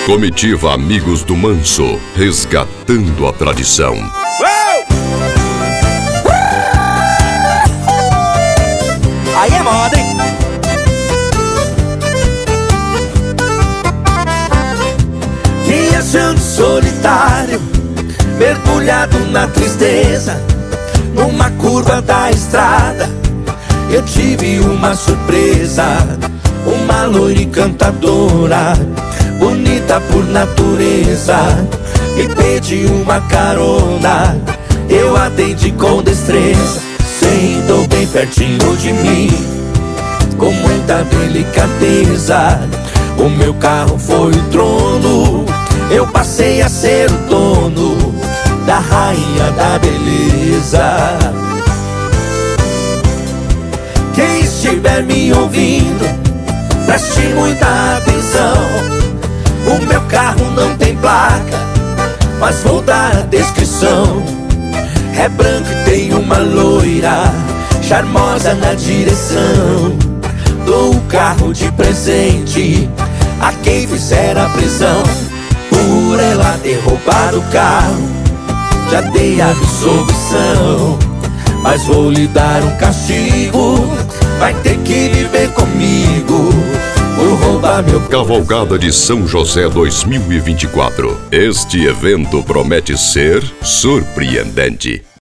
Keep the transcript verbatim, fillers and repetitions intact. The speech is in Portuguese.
Comitiva Amigos do Manso, resgatando a tradição. Aí é moda, hein? Viajando solitário, mergulhado na tristeza, numa curva da estrada, eu tive uma surpresa. Uma loira encantadora, bonita por natureza, me pediu uma carona. Eu atendi com destreza, sentou bem pertinho de mim, com muita delicadeza. O meu carro foi o trono, eu passei a ser o dono da rainha da beleza. Quem estiver me ouvindo, preste muita atenção. O meu carro não tem placa, mas vou dar a descrição. É branco e tem uma loira charmosa na direção. Dou o carro de presente a quem fizer a prisão. Por ela ter roubado o carro, já dei a absolvição, mas vou lhe dar um castigo. Vai ter que viver comigo por roubar meu... Cavalgada de São José dois mil e vinte e quatro. Este evento promete ser surpreendente.